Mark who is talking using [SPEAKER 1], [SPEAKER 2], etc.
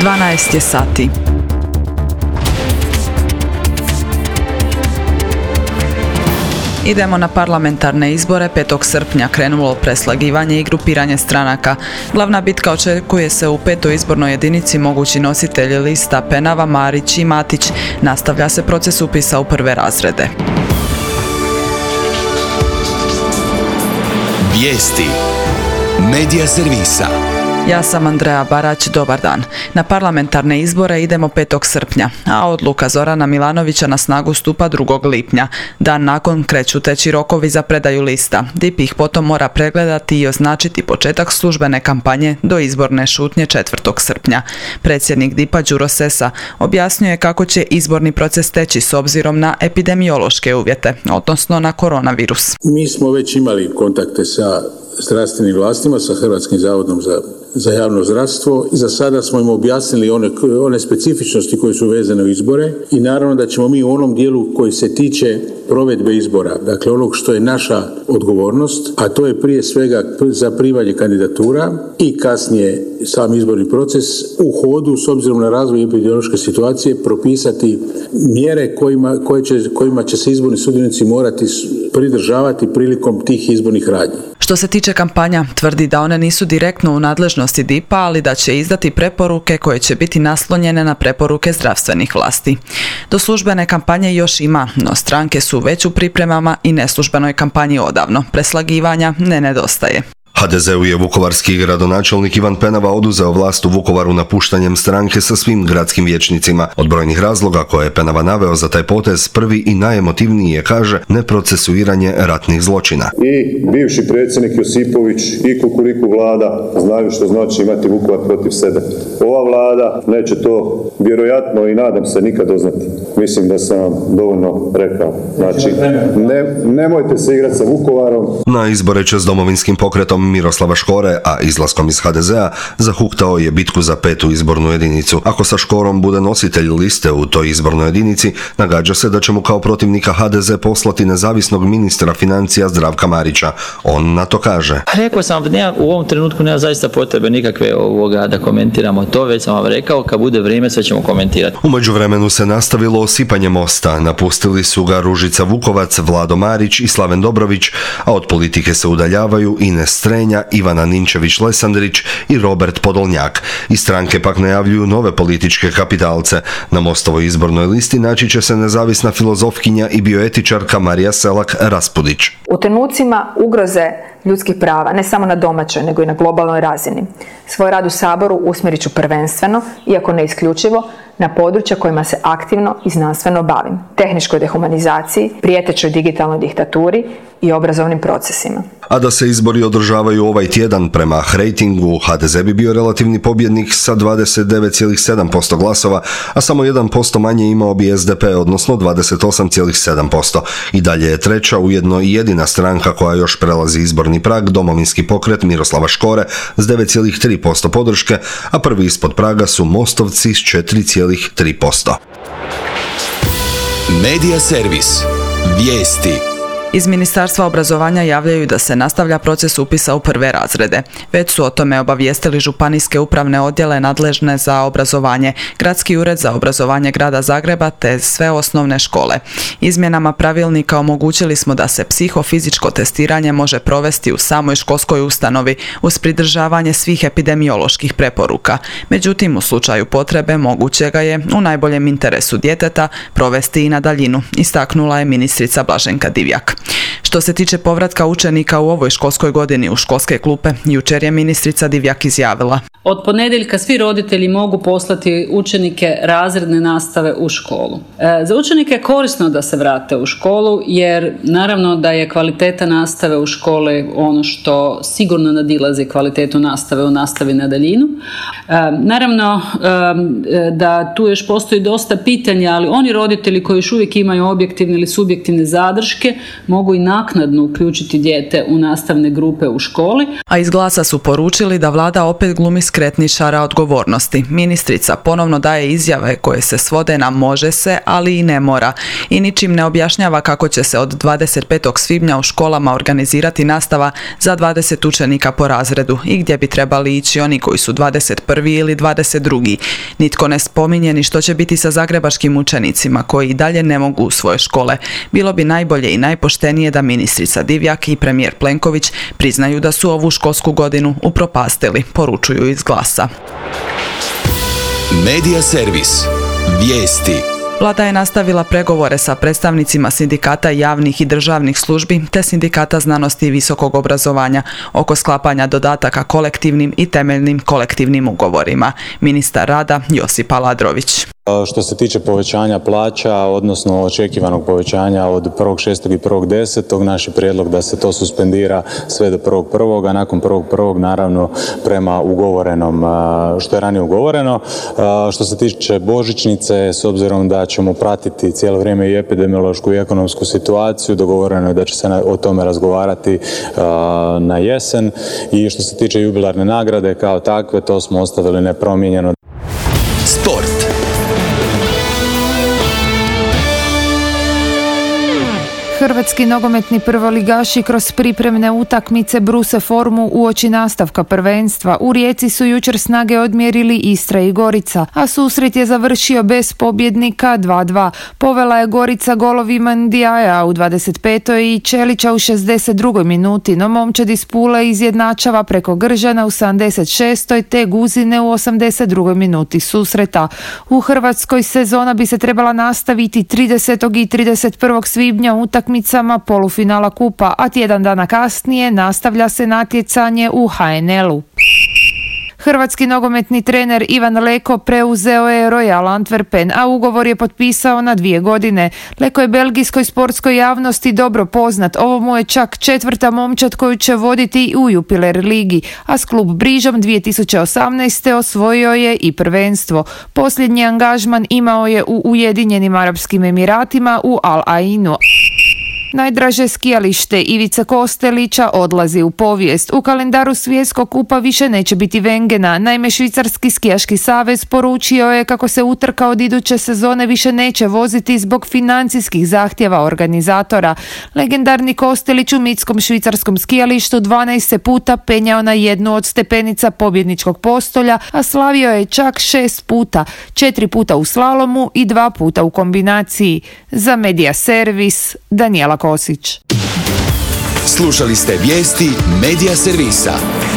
[SPEAKER 1] 12 je sati. Idemo na parlamentarne izbore. 5. srpnja krenulo preslagivanje i grupiranje stranaka. Glavna bitka očekuje se u 5. izbornoj jedinici. Mogući nositelji lista Penava, Marić i Matić. Nastavlja se proces upisa u prve razrede.
[SPEAKER 2] Vijesti Medija servisa.
[SPEAKER 1] Ja sam Andreja Barać, dobar dan. Na parlamentarne izbore idemo 5. srpnja, a odluka Zorana Milanovića na snagu stupa 2. lipnja. Dan nakon kreću teći rokovi za predaju lista. DIP ih potom mora pregledati i označiti početak službene kampanje do izborne šutnje 4. srpnja. Predsjednik DIP-a Đuro Sessa objasnjuje kako će izborni proces teći s obzirom na epidemiološke uvjete, odnosno na koronavirus.
[SPEAKER 3] Mi smo već imali kontakte sa zdravstvenim vlastima, sa Hrvatskim zavodom za javno zdravstvo. Za sada smo im objasnili one specifičnosti koje su vezane u izbore i naravno da ćemo mi u onom dijelu koji se tiče provedbe izbora, dakle onog što je naša odgovornost, a to je prije svega zaprimanje kandidatura i kasnije sam izborni proces u hodu s obzirom na razvoj epidemiološke situacije propisati mjere kojima će se izborni sudionici morati pridržavati prilikom tih izbornih radnji.
[SPEAKER 1] Što se tiče kampanja, tvrdi da one nisu direktno u nadležnosti DIP-a, ali da će izdati preporuke koje će biti naslonjene na preporuke zdravstvenih vlasti. Do službene kampanje još ima, no stranke su već u pripremama i neslužbenoj kampanji odavno. Preslagivanja ne nedostaje.
[SPEAKER 4] HDZ-u je vukovarski gradonačelnik Ivan Penava oduzeo vlast u Vukovaru napuštanjem stranke sa svim gradskim vijećnicima. Od brojnih razloga koje je Penava naveo za taj potez, prvi i najemotivniji je, kaže, neprocesuiranje ratnih zločina.
[SPEAKER 5] I bivši predsjednik Josipović i Kukuriku vlada znaju što znači imati Vukovar protiv sebe. Ova vlada neće to vjerojatno i nadam se nikad doznati. Mislim da sam vam dovoljno rekao. Znači, nemojte se igrati sa Vukovarom.
[SPEAKER 4] Na izbore će s Domovinskim pokretom Miroslava Škore, a izlaskom iz HDZ-a zahuktao je bitku za 5. izbornu jedinicu. Ako sa Škorom bude nositelj liste u toj izbornoj jedinici, nagađa se da će mu kao protivnika HDZ poslati nezavisnog ministra financija Zdravka Marića. On na to kaže:
[SPEAKER 6] Rekao sam vam, u ovom trenutku nema zaista potrebe nikakve da komentiramo to, već sam vam rekao, kad bude vrijeme sve ćemo komentirati.
[SPEAKER 4] U međuvremenu se nastavilo osipanje mosta. Napustili su ga Ružica Vukovac, Vlado Marić i Slaven Dobrović, a od politike se udaljavaju Ines Strenja, Ivana Ninčević-Lesandrić i Robert Podolnjak. Iz stranke pak najavljuju nove političke kapitalce. Na Mostovoj izbornoj listi naći će se nezavisna filozofkinja i bioetičarka Marija Selak-Raspudić.
[SPEAKER 7] U trenucima ugroze ljudskih prava, ne samo na domaćoj, nego i na globalnoj razini, svoj rad u Saboru usmjerit ću prvenstveno, iako ne isključivo, na područja kojima se aktivno i znanstveno bavim: tehničkoj dehumanizaciji, prijetećoj digitalnoj diktaturi i obrazovnim procesima.
[SPEAKER 4] A da se izbori održavaju ovaj tjedan, prema rejtingu HDZ bi bio relativni pobjednik sa 29,7% glasova, a samo 1% manje imao bi SDP, odnosno 28,7%. I dalje je treća, ujedno i jedina stranka koja još prelazi izborni prag, Domovinski pokret Miroslava Škore s 9,3% podrške, a prvi ispod praga su Mostovci s 4,3%.
[SPEAKER 2] Medija servis. Vijesti.
[SPEAKER 1] Iz Ministarstva obrazovanja javljaju da se nastavlja proces upisa u prve razrede. Već su o tome obavijestili županijske upravne odjele nadležne za obrazovanje, Gradski ured za obrazovanje Grada Zagreba te sve osnovne škole. Izmjenama pravilnika omogućili smo da se psihofizičko testiranje može provesti u samoj školskoj ustanovi uz pridržavanje svih epidemioloških preporuka. Međutim, u slučaju potrebe moguće ga je u najboljem interesu djeteta provesti i na daljinu, istaknula je ministrica Blaženka Divjak. Što se tiče povratka učenika u ovoj školskoj godini u školske klupe, jučer je ministrica Divjak izjavila:
[SPEAKER 8] Od ponedjeljka svi roditelji mogu poslati učenike razredne nastave u školu. Za učenike je korisno da se vrate u školu, jer naravno da je kvaliteta nastave u školi ono što sigurno nadilazi kvalitetu nastave u nastavi na daljinu. Naravno da tu još postoji dosta pitanja, ali oni roditelji koji još uvijek imaju objektivne ili subjektivne zadrške mogu i naknadno uključiti dijete u nastavne grupe u školi.
[SPEAKER 1] A iz Glasa su poručili da vlada opet glumi skretničara odgovornosti. Ministrica ponovno daje izjave koje se svode na može se, ali i ne mora. I ničim ne objašnjava kako će se od 25. svibnja u školama organizirati nastava za 20 učenika po razredu i gdje bi trebali ići oni koji su 21. ili 22. Nitko ne spominje ni što će biti sa zagrebačkim učenicima koji i dalje ne mogu u svoje škole. Bilo bi najbolje i najpoštenije da ministrica Divjak i premijer Plenković priznaju da su ovu školsku godinu upropastili, poručuju iz Glasa.
[SPEAKER 2] Medija servis. Vijesti.
[SPEAKER 1] Vlada je nastavila pregovore sa predstavnicima sindikata javnih i državnih službi te sindikata znanosti i visokog obrazovanja oko sklapanja dodataka kolektivnim i temeljnim kolektivnim ugovorima. Ministar rada Josip Aladrović.
[SPEAKER 9] Što se tiče povećanja plaća, odnosno očekivanog povećanja od 1.6. i 1.10. naš je prijedlog da se to suspendira sve do 1.1. a nakon 1.1. naravno prema ugovorenom, što je ranije ugovoreno. Što se tiče božićnice, s obzirom da ćemo pratiti cijelo vrijeme i epidemiološku i ekonomsku situaciju, dogovoreno je da će se o tome razgovarati na jesen. I što se tiče jubilarne nagrade kao takve, to smo ostavili nepromijenjeno.
[SPEAKER 2] Sport.
[SPEAKER 10] Hrvatski nogometni prvoligaši kroz pripremne utakmice bruse formu uoči nastavka prvenstva. U Rijeci su jučer snage odmjerili Istra i Gorica, a susret je završio bez pobjednika 2:2. Povela je Gorica golovima Ndiaja u 25. i Čelića u 62. minuti, no momčad iz Pule izjednačava preko Gržana u 76. te Guzine u 82. minuti susreta. U Hrvatskoj sezona bi se trebala nastaviti 30. i 31. svibnja utakmicama polufinala kupa, a tjedan dana kasnije nastavlja se natjecanje u HNL-u. Hrvatski nogometni trener Ivan Leko preuzeo je Royal Antwerpen, a ugovor je potpisao na 2 godine. Leko je belgijskoj sportskoj javnosti dobro poznat. Ovo mu je čak 4. momčad koju će voditi u Jupiler ligi, a s klub Brižom 2018. osvojio je i prvenstvo. Posljednji angažman imao je u Ujedinjenim Arapskim Emiratima u Al Ainu. Najdraže skijalište Ivice Kostelića odlazi u povijest. U kalendaru Svjetskog kupa više neće biti Vengena. Naime, Švicarski skijaški savez poručio je kako se utrka od iduće sezone više neće voziti zbog financijskih zahtjeva organizatora. Legendarni Kostelić u mitskom švicarskom skijalištu 12 se puta penjao na jednu od stepenica pobjedničkog postolja, a slavio je čak 6 puta, 4 puta u slalomu i 2 puta u kombinaciji. Za Medija servis, Danijela Kosić.
[SPEAKER 2] Slušali ste vijesti Medija servisa.